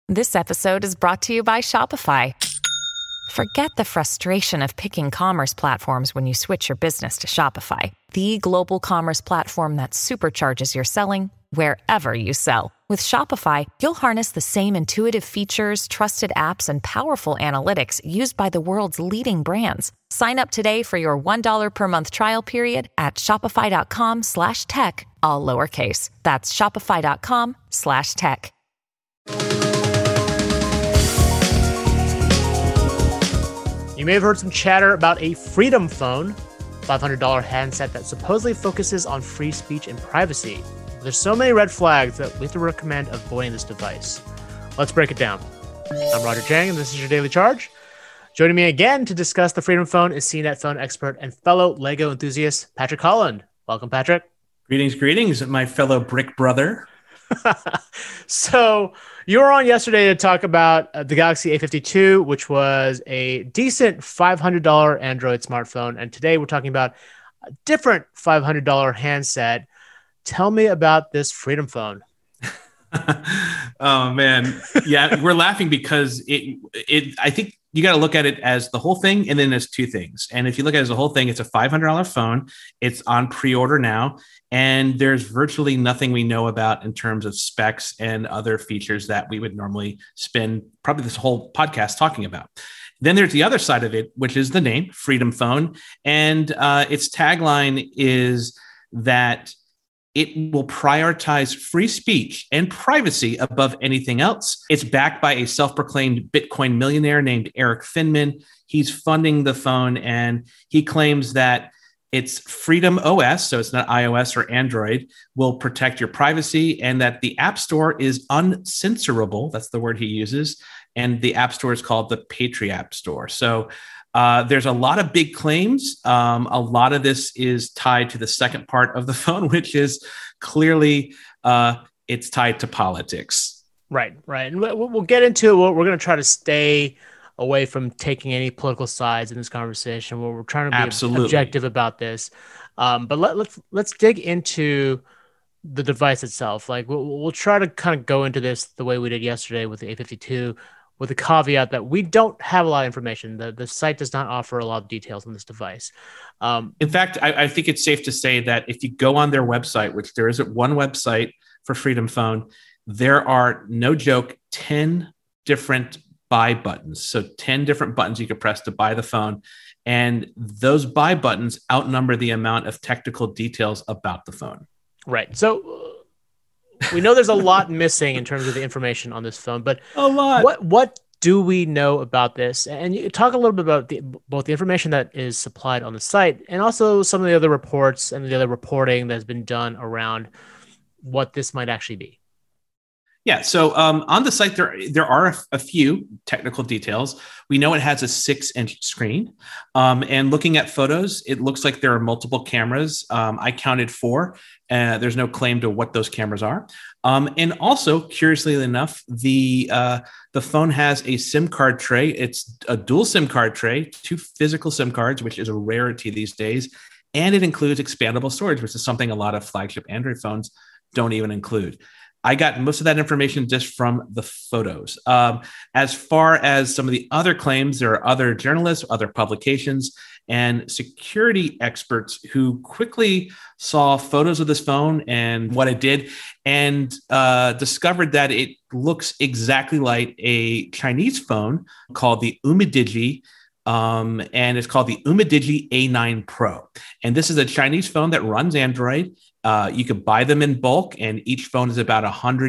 This episode is brought to you by Shopify. Forget the frustration of picking commerce platforms when you switch your business to Shopify, the global commerce platform that supercharges your selling wherever you sell. With Shopify, you'll harness the same intuitive features, trusted apps, and powerful analytics used by the world's leading brands. Sign up today for your $1 per month trial period at shopify.com/tech, all lowercase. That's shopify.com/tech. You may have heard some chatter about a Freedom Phone, $500 handset that supposedly focuses on free speech and privacy. There's so many red flags that we have to recommend avoiding this device. Let's break it down. I'm Roger Chang, and this is your Daily Charge. Joining me again to discuss the Freedom Phone is CNET phone expert and fellow LEGO enthusiast, Patrick Holland. Welcome, Patrick. Greetings, my fellow brick brother. So you were on yesterday to talk about the Galaxy A52, which was a decent $500 Android smartphone. And today we're talking about a different $500 handset. Tell me about this Freedom Phone. Oh, man. Yeah, we're laughing because I think you got to look at it as the whole thing and then as two things. And if you look at it as the whole thing, it's a $500 phone. It's on pre-order now. And there's virtually nothing we know about in terms of specs and other features that we would normally spend probably this whole podcast talking about. Then there's the other side of it, which is the name, Freedom Phone. And its tagline is that it will prioritize free speech and privacy above anything else. It's backed by a self-proclaimed Bitcoin millionaire named Eric Finman. He's funding the phone, and he claims that its Freedom OS, so it's not iOS or Android, will protect your privacy, and that the App Store is uncensorable. That's the word he uses. And the App Store is called the Patriot App Store. So there's a lot of big claims. A lot of this is tied to the second part of the phone, which is clearly it's tied to politics. Right. And we'll get into it. We're going to try to stay away from taking any political sides in this conversation. We're trying to be objective about this. But let's dig into the device itself. Like we'll try to kind of go into this the way we did yesterday with the A52, with the caveat that we don't have a lot of information. The site does not offer a lot of details on this device. In fact, I think it's safe to say that if you go on their website, which there isn't one website for Freedom Phone, there are, no joke, 10 different buy buttons. So 10 different buttons you could press to buy the phone. And those buy buttons outnumber the amount of technical details about the phone. Right. So we know there's a lot missing in terms of the information on this phone, but a lot. What do we know about this? And you talk a little bit about both the information that is supplied on the site and also some of the other reports and the other reporting that has been done around what this might actually be. Yeah. So on the site, there are a few technical details. We know it has a 6-inch screen. And looking at photos, it looks like there are multiple cameras. I counted 4. There's no claim to what those cameras are. And also, curiously enough, the phone has a SIM card tray. It's a dual SIM card tray, 2 physical SIM cards, which is a rarity these days. And it includes expandable storage, which is something a lot of flagship Android phones don't even include. I got most of that information just from the photos. As far as some of the other claims, there are other journalists, other publications, and security experts who quickly saw photos of this phone and what it did and discovered that it looks exactly like a Chinese phone called the Umidigi. And it's called the Umidigi A9 Pro. And this is a Chinese phone that runs Android. You could buy them in bulk, and each phone is about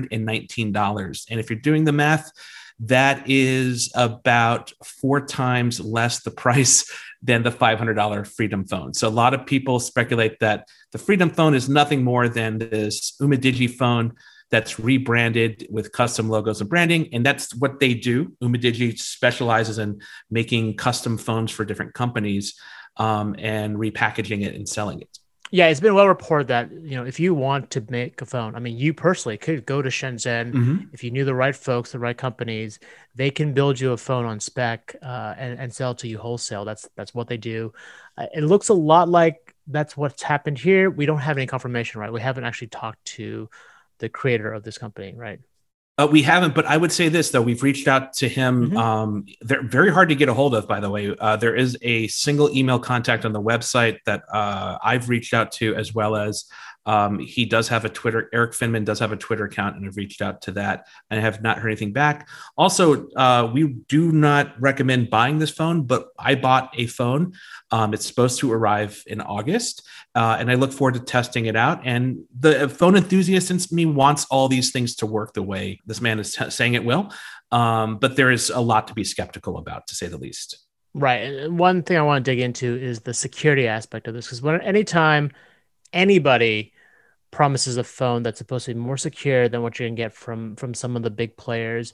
$119. And if you're doing the math, that is about 4 times less the price than the $500 Freedom Phone. So a lot of people speculate that the Freedom Phone is nothing more than this Umidigi phone that's rebranded with custom logos and branding. And that's what they do. Umidigi specializes in making custom phones for different companies and repackaging it and selling it. Yeah, it's been well reported that, if you want to make a phone, I mean, you personally could go to Shenzhen. If you knew the right folks, the right companies, they can build you a phone on spec and sell to you wholesale. That's what they do. It looks a lot like that's what's happened here. We don't have any confirmation, right? We haven't actually talked to the creator of this company, right? We haven't, but I would say this, though. We've reached out to him. They're very hard to get a hold of, by the way. There is a single email contact on the website that I've reached out to, as well as he does have a Twitter. Eric Finman does have a Twitter account, and I've reached out to that and I have not heard anything back. Also, we do not recommend buying this phone, but I bought a phone. It's supposed to arrive in August, and I look forward to testing it out. And the phone enthusiast in me wants all these things to work the way this man is saying it will. But there is a lot to be skeptical about, to say the least. Right. And one thing I want to dig into is the security aspect of this, because anytime anybody promises a phone that's supposed to be more secure than what you're gonna get from some of the big players,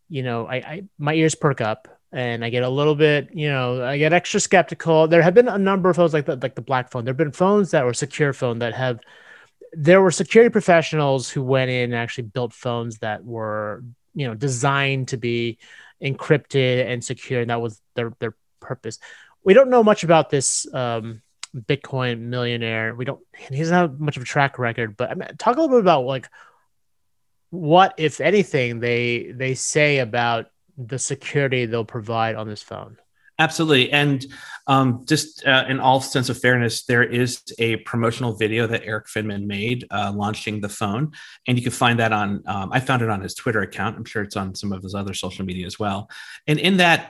I my ears perk up and I get a little bit, I get extra skeptical. There have been a number of phones like the Black phone. There have been phones that were secure phone there were security professionals who went in and actually built phones that were, designed to be encrypted and secure, and that was their purpose. We don't know much about this Bitcoin millionaire. He doesn't have much of a track record, but talk a little bit about like what, if anything, they say about the security they'll provide on this phone. Absolutely. And just in all sense of fairness, there is a promotional video that Eric Finman made launching the phone. And you can find that on, I found it on his Twitter account. I'm sure it's on some of his other social media as well. And in that,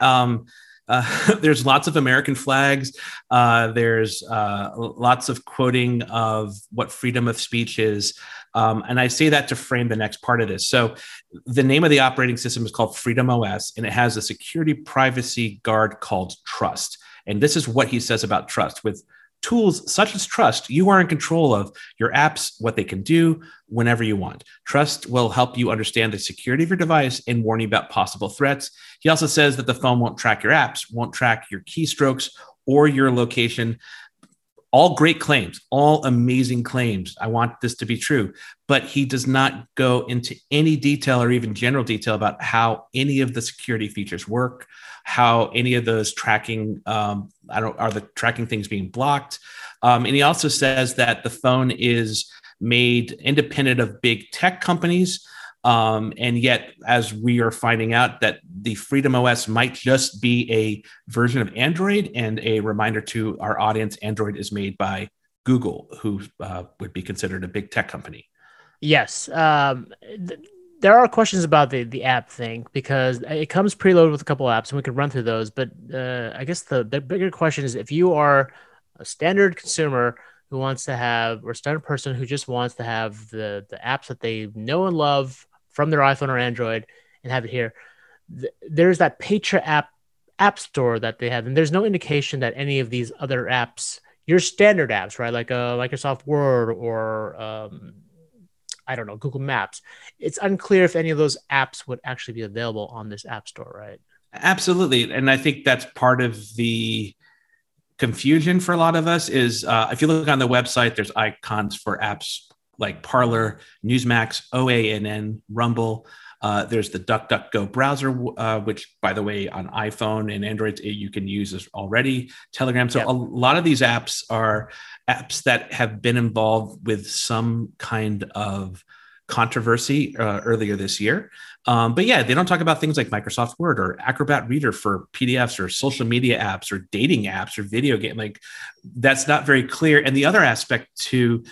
there's lots of American flags. There's lots of quoting of what freedom of speech is. And I say that to frame the next part of this. So the name of the operating system is called Freedom OS, and it has a security privacy guard called Trust. And this is what he says about Trust. With tools such as Trust, you are in control of your apps, what they can do whenever you want. Trust will help you understand the security of your device and warn you about possible threats. He also says that the phone won't track your apps, won't track your keystrokes or your location. All great claims, all amazing claims. I want this to be true, but he does not go into any detail or even general detail about how any of the security features work, how any of those tracking, are the tracking things being blocked. And he also says that the phone is made independent of big tech companies. And yet, as we are finding out, that the Freedom OS might just be a version of Android. And a reminder to our audience, Android is made by Google, who would be considered a big tech company. Yes. There are questions about the app thing, because it comes preloaded with a couple of apps and we could run through those. But I guess the bigger question is, if you are a standard consumer who wants to have, or standard person who just wants to have the apps that they know and love from their iPhone or Android and have it here, there's that Patria app store that they have. And there's no indication that any of these other apps, your standard apps, right? Like Microsoft Word or I don't know, Google Maps. It's unclear if any of those apps would actually be available on this app store, right? Absolutely. And I think that's part of the confusion for a lot of us is if you look on the website, there's icons for apps like Parler, Newsmax, OANN, Rumble. There's the DuckDuckGo browser, which, by the way, on iPhone and Android, you can use already. Telegram. So a lot of these apps are apps that have been involved with some kind of controversy earlier this year. But yeah, they don't talk about things like Microsoft Word or Acrobat Reader for PDFs or social media apps or dating apps or video game. Like, that's not very clear. And the other aspect to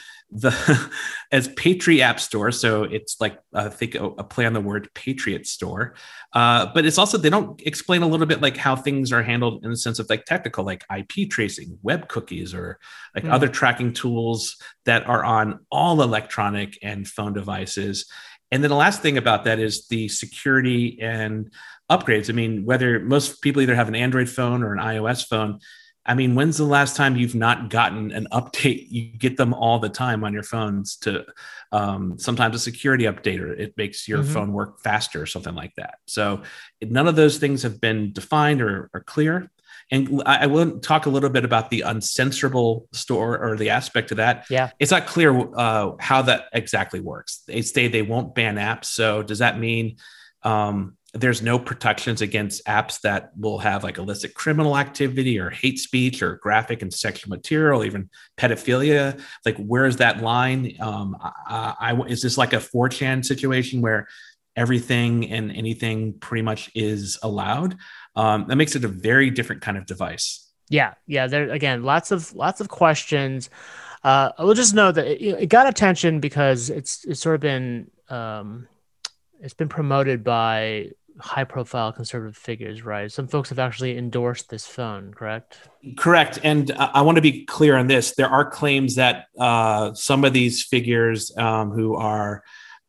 as Patriot App Store, so it's like I think a play on the word Patriot Store, but it's also, they don't explain a little bit like how things are handled in the sense of like technical, like IP tracing, web cookies, or like other tracking tools that are on all electronic and phone devices. And then the last thing about that is the security and upgrades. I mean, whether most people either have an Android phone or an iOS phone, I mean, when's the last time you've not gotten an update? You get them all the time on your phones to sometimes a security update, or it makes your phone work faster or something like that. So none of those things have been defined or clear. And I will talk a little bit about the uncensorable store, or the aspect of that. Yeah. It's not clear how that exactly works. They say they won't ban apps. So does that mean there's no protections against apps that will have like illicit criminal activity or hate speech or graphic and sexual material, even pedophilia? Like, where is that line? Is this like a 4chan situation where everything and anything pretty much is allowed. That makes it a very different kind of device. Yeah. There again, lots of questions. We'll just know that it got attention because it's sort of been it's been promoted by high-profile conservative figures, right? Some folks have actually endorsed this phone, correct? Correct. And I want to be clear on this. There are claims that some of these figures who are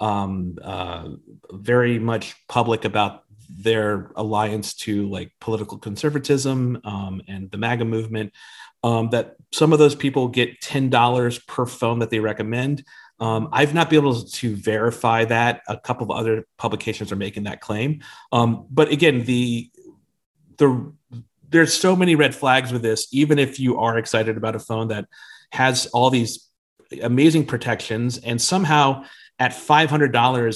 very much public about their alliance to like political conservatism and the MAGA movement, that some of those people get $10 per phone that they recommend. I've not been able to verify that. A couple of other publications are making that claim. But again, there's so many red flags with this, even if you are excited about a phone that has all these amazing protections, and somehow at $500,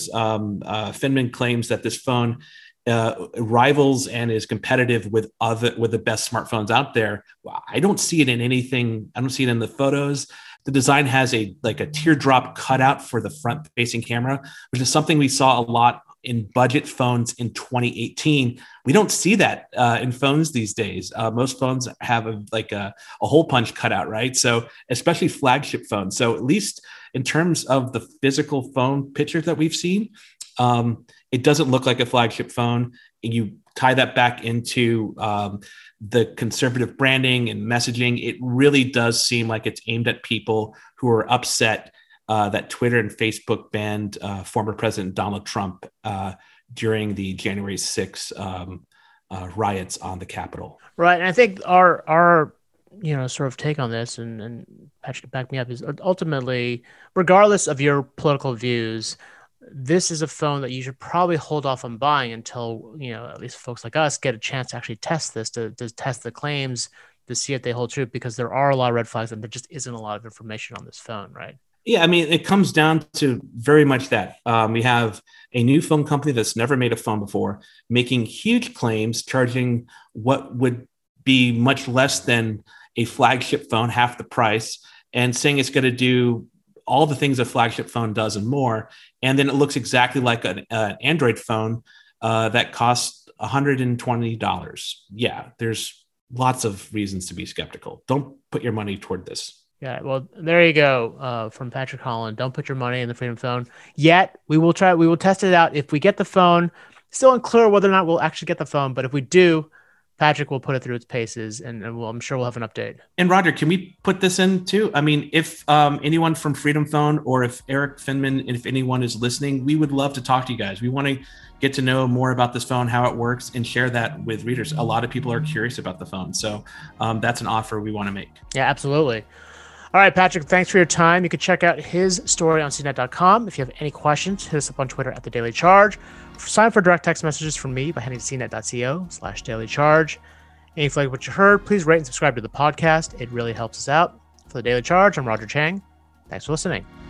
Finman claims that this phone rivals and is competitive with the best smartphones out there. I don't see it in anything. I don't see it in the photos. The design has a teardrop cutout for the front facing camera, which is something we saw a lot in budget phones in 2018. We don't see that in phones these days. Most phones have a hole punch cutout, right? So especially flagship phones. So at least in terms of the physical phone pictures that we've seen, it doesn't look like a flagship phone. You tie that back into the conservative branding and messaging, it really does seem like it's aimed at people who are upset that Twitter and Facebook banned former President Donald Trump during the January 6th riots on the Capitol. Right. And I think our sort of take on this, and Patrick, back me up, is ultimately, regardless of your political views, this is a phone that you should probably hold off on buying until, at least folks like us get a chance to actually test this, to test the claims, to see if they hold true, because there are a lot of red flags and there just isn't a lot of information on this phone, right? Yeah, I mean, it comes down to very much that. We have a new phone company that's never made a phone before, making huge claims, charging what would be much less than a flagship phone, half the price, and saying it's going to do all the things a flagship phone does and more. And then it looks exactly like an Android phone that costs $120. Yeah, there's lots of reasons to be skeptical. Don't put your money toward this. Yeah, well, there you go from Patrick Holland. Don't put your money in the Freedom Phone yet. We will test it out. If we get the phone, still unclear whether or not we'll actually get the phone. But if we do, Patrick will put it through its paces, and I'm sure we'll have an update. And Roger, can we put this in too? I mean, if anyone from Freedom Phone or if Eric Finman, if anyone is listening, we would love to talk to you guys. We want to get to know more about this phone, how it works, and share that with readers. A lot of people are curious about the phone. So that's an offer we want to make. Yeah, absolutely. All right, Patrick, thanks for your time. You can check out his story on CNET.com. If you have any questions, hit us up on Twitter at The Daily Charge. Sign up for direct text messages from me by heading to cnet.co/dailycharge. And if you like what you heard, please rate and subscribe to the podcast. It really helps us out. For The Daily Charge, I'm Roger Chang. Thanks for listening.